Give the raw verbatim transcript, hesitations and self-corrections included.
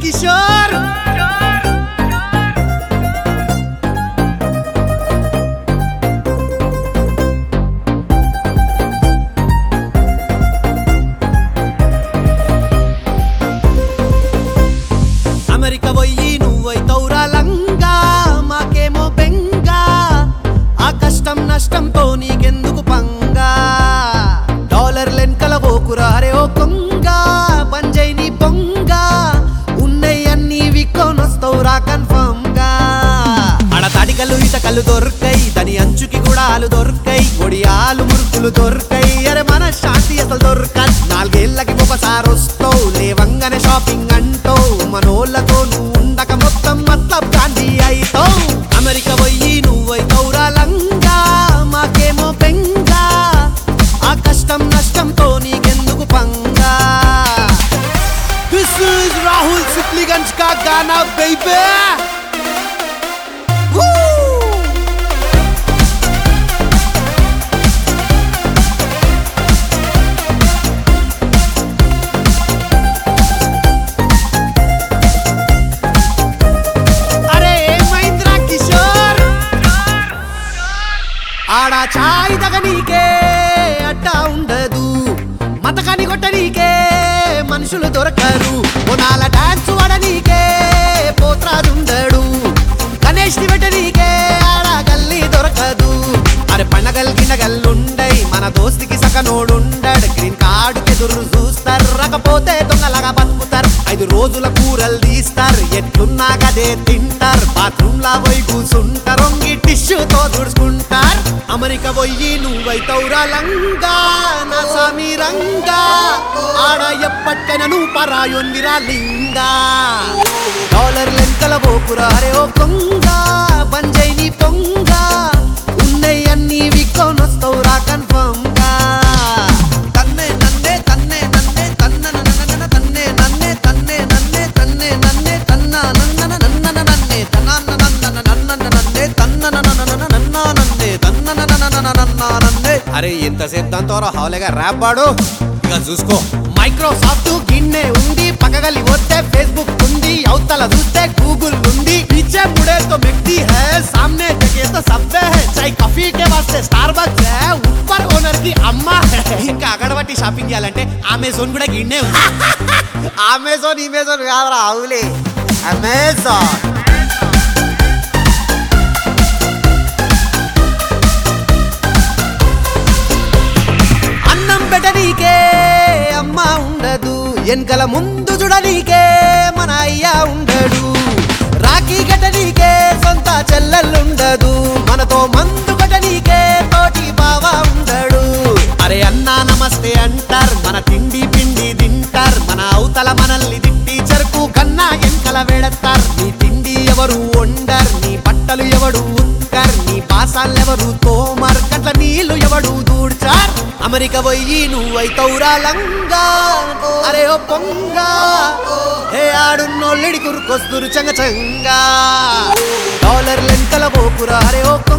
Kishore America పోయి నువ్వైతౌరా లంగా మాకేమో బెంగా ఆ కష్టం నష్టంతో నీకెందుకు పంగా డాలర్ లెన్కల పోకురా అరే ఓ కొంగ పంజై నీ పొంగ ఉన్నయన్నీ విక్కోనొస్తౌరా కన్ఫర్మ్ గా ఆడ తాడికలు ఇటకలు దొరకై దాని అంచుకి కూడా ఆలు దొరకై ఒడియాలు మురుకులు దొరకై అరే మన శాంతి అసలు దొరక నాలుగేళ్లకి ఒకసారి వస్తావు లేవంగానే షాపింగ్ అంటావు మనోళ్ళతో నువ్వు ఉండక మొత్తం మతలబ్ గాంధీ అయితావు అమెరికా పోయి నువ్వైతౌరా లంగా మాకేమో బెంగా ఆ కష్టం నష్టంతో నీకెందుకు పంగా దిస్ ఇస్ రాహుల్ సిప్లిగంజ్ కా గానా బేబీ ఆడా చాయ్ దగనీకే అడ్డా ఉండదు మతకాని కొట్టనీకే మనుషులు దొరకరు పొనాల డాన్స్ వడనీకే పోత్రాదుండడు గణేష్ ని పెట్టనీకే ఆడా గల్లీ దొరకదు అరే పండగల్ గిన్నగల్లుండై మన దోస్తికి సకనోడుండడు గ్రీన్ కార్డు ఎదురు చూస్తారు రకపోతే దొంగలాగా బతుకుతారు ఐదు రోజుల కూరలు తీస్తారు ఎట్లున్నా గదే తింటారు బాత్రూమ్ లా పోయి కూసుంటారు టిష్యూతో తుడుచుకుంటారు అమెరికా పోయి నువ్వైతౌరా లంగా నా సామి రంగా ఆడ ఎప్పటికైనా నువ్వు పరాయొందిరా లింగా డాలర్ లెంకల పోకురా అరే ఓ కొంగ పంజై నీ పొంగ ఉన్నయన్నీ విక్కోనొస్తౌరా కన్ఫర్మ్ గా తన్నే నన్నే తన్నే నన్నే తన్న నన్న తన్నే నన్నే తన్నే నన్నే తన్నే నన్నే తన్న నన్న నన్న నన్నే తన్న నన్న నన్న నన్నే తన్న నన్న నన్న నన్నే తన్న నన్న నన్నే అరే ఎంతసేపు దాంతో హాలేగా ర్యాప్ పాడు ఇక చూసుకో మైక్రోసాఫ్ట్ గిన్నె ఉంది పక్కగలి వస్తే ఫేస్బుక్ ఉంది అవతల చూస్తే గూగుల్ ఉంది पीछे मुड़े तो मैकडी है सामने जगह तो सबवे है चाय कॉफी के वास्ते स्टारबक्स है ऊपर ओनर की अम्मा है ఇంకా అగడబట్టి షాపింగ్ చేయాలంటే అమెజాన్ కూడా గిన్నే ఉంది అమెజాన్ ఇమెజాన్ కాదురా అవులే అమెజాన్ అన్నం పెట్టనీకే అమ్మ ఉండదు ఎన్కల ముందు చూడనీకే మన అయ్య ఉండడు రాఖీ కట్టనీకే సొంత చెల్లెల్లుండదు మనతో మందు కట్టనీకే తోటి బావ ఉండడు అరే అన్నా నమస్తే అంటారు మన తిండి పిండి తింటారు మన అవతల మనల్ని తిట్టి చెరుకు కన్నా ఎన్కల వెడతారు నీ తిండి ఎవరు వండర్ నీ బట్టలు ఎవడు ఉత్కర్ నీ పాసాలెవరు తోమర్ కట్ల నీళ్లు ఎవడు దూడ్చార్ అమెరికా పోయి నువ్వైతౌరా లంగా అరే ఓ పొంగ హే ఆడున్నోళ్ళిడి కురుకొస్తురు చంగ చంగా డాలర్ లెంకల పోకురా అరే ఓ